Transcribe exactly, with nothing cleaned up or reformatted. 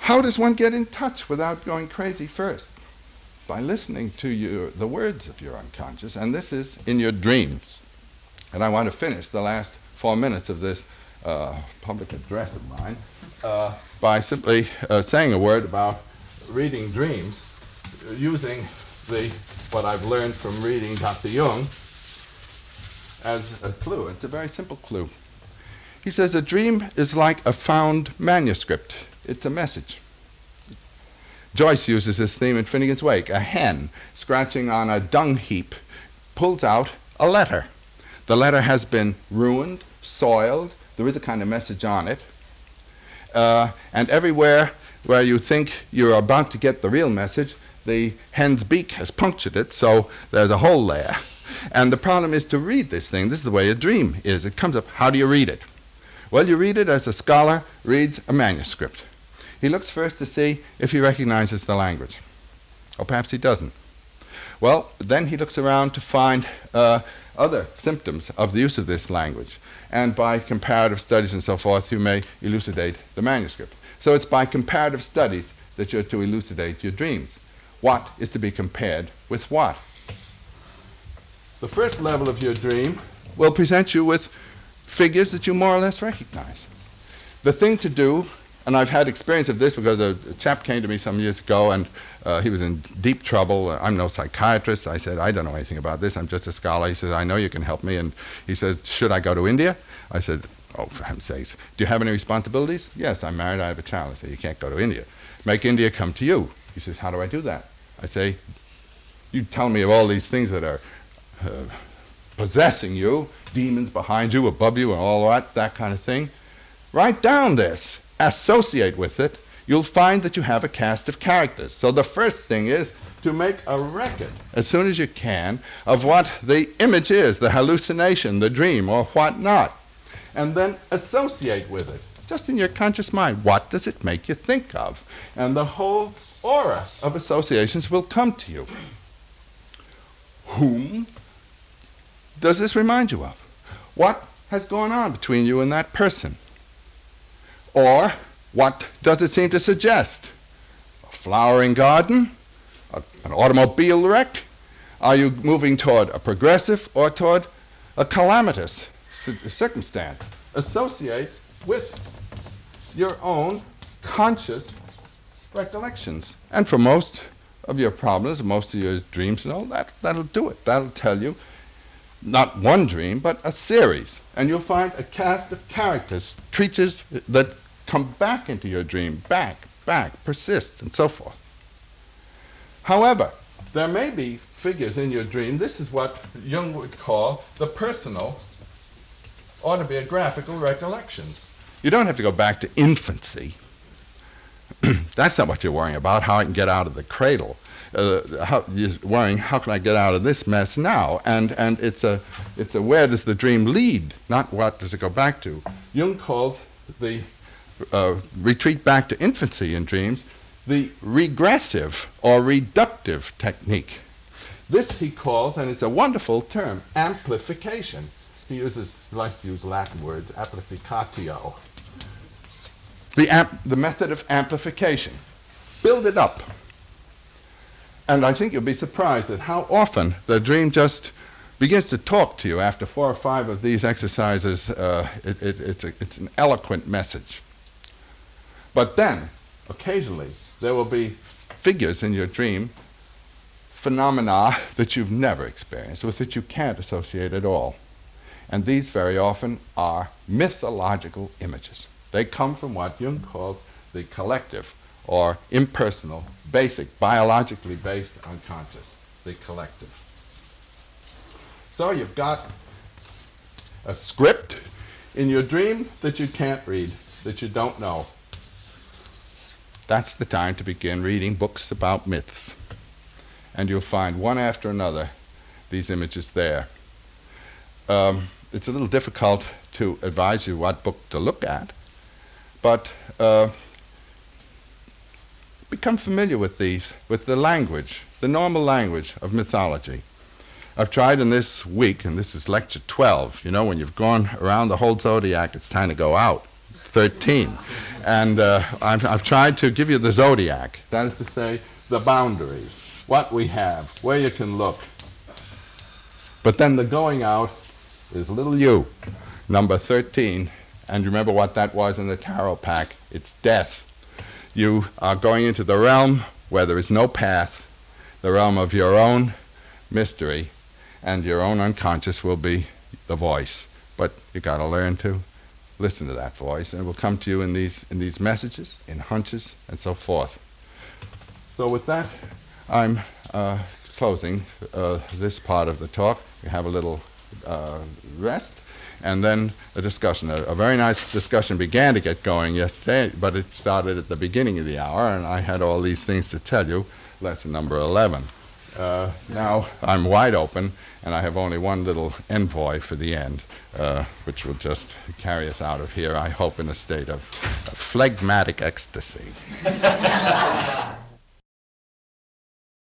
How does one get in touch without going crazy first? By listening to your, the words of your unconscious, and this is in your dreams. And I want to finish the last four minutes of this uh, public address of mine uh, by simply uh, saying a word about reading dreams, using the what I've learned from reading Doctor Jung as a clue. It's a very simple clue. He says a dream is like a found manuscript. It's a message. Joyce uses this theme in Finnegan's Wake. A hen scratching on a dung heap pulls out a letter. The letter has been ruined, soiled. There is a kind of message on it. Uh, and everywhere where you think you're about to get the real message, the hen's beak has punctured it, so there's a hole there. And the problem is to read this thing. This is the way a dream is. It comes up. How do you read it? Well, you read it as a scholar reads a manuscript. He looks first to see if he recognizes the language. Or perhaps he doesn't. Well, then he looks around to find uh, other symptoms of the use of this language. And by comparative studies and so forth, you may elucidate the manuscript. So it's by comparative studies that you're to elucidate your dreams. What is to be compared with what? The first level of your dream will present you with figures that you more or less recognize. The thing to do, and I've had experience of this because a, a chap came to me some years ago and uh, he was in deep trouble. Uh, I'm no psychiatrist. I said, I don't know anything about this. I'm just a scholar. He says, I know you can help me. And he says, should I go to India? I said, oh, for heaven's sakes. Do you have any responsibilities? Yes, I'm married. I have a child. I said, you can't go to India. Make India come to you. He says, how do I do that? I say, you tell me of all these things that are uh, possessing you, demons behind you, above you, and all that, that kind of thing. Write down this. Associate with it. You'll find that you have a cast of characters. So the first thing is to make a record, as soon as you can, of what the image is, the hallucination, the dream, or what not. And then associate with it, just in your conscious mind. What does it make you think of? And the whole aura of associations will come to you. Whom does this remind you of? What has gone on between you and that person? Or what does it seem to suggest? A flowering garden? A, an automobile wreck? Are you moving toward a progressive or toward a calamitous circumstance? Associate with your own conscious recollections. And for most of your problems, most of your dreams and all that, that'll do it. That'll tell you not one dream, but a series. And you'll find a cast of characters, creatures that come back into your dream, back, back, persist, and so forth. However, there may be figures in your dream. This is what Jung would call the personal autobiographical recollections. You don't have to go back to infancy. That's not what you're worrying about, how I can get out of the cradle. Uh, how, you're worrying, how can I get out of this mess now? And and it's a it's a where does the dream lead, not what does it go back to. Jung calls the uh, retreat back to infancy in dreams the regressive or reductive technique. This he calls, and it's a wonderful term, amplification. He uses, he likes to use Latin words, amplificatio. The, amp, the method of amplification. Build it up. And I think you'll be surprised at how often the dream just begins to talk to you after four or five of these exercises. Uh, it, it, it's, a, it's an eloquent message. But then, occasionally, there will be figures in your dream, phenomena that you've never experienced, with which you can't associate at all. And these very often are mythological images. They come from what Jung calls the collective or impersonal, basic, biologically based unconscious, the collective. So you've got a script in your dream that you can't read, that you don't know. That's the time to begin reading books about myths. And you'll find one after another these images there. Um, it's a little difficult to advise you what book to look at, but uh, become familiar with these, with the language, the normal language of mythology. I've tried in this week, and this is lecture twelve, you know, when you've gone around the whole zodiac, it's time to go out. thirteen. And uh, I've, I've tried to give you the zodiac. That is to say, the boundaries, what we have, where you can look. But then the going out is little u, number thirteen. And remember what that was in the tarot pack. It's death. You are going into the realm where there is no path, the realm of your own mystery, and your own unconscious will be the voice. But you got to learn to listen to that voice, and it will come to you in these in these messages, in hunches, and so forth. So with that, I'm uh, closing uh, this part of the talk. We have a little uh, rest, and then a discussion. A, a very nice discussion began to get going yesterday, but it started at the beginning of the hour, and I had all these things to tell you. Lesson number eleven. Uh, now I'm wide open, and I have only one little envoy for the end, uh, which will just carry us out of here, I hope, in a state of, of phlegmatic ecstasy.